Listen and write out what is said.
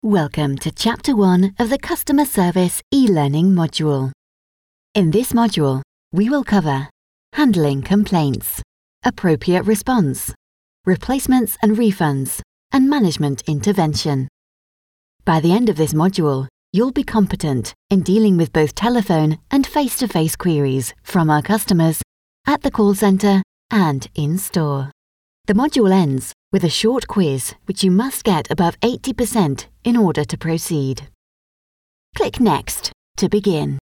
Welcome to Chapter 1 of the Customer Service e-learning module. In this module, we will cover handling complaints, appropriate response, replacements and refunds, and management intervention. By the end of this module, you'll be competent in dealing with both telephone and face-to-face queries from our customers, at the call centre and in-store. The module ends with a short quiz which you must get above 80% in order to proceed. Click Next to begin.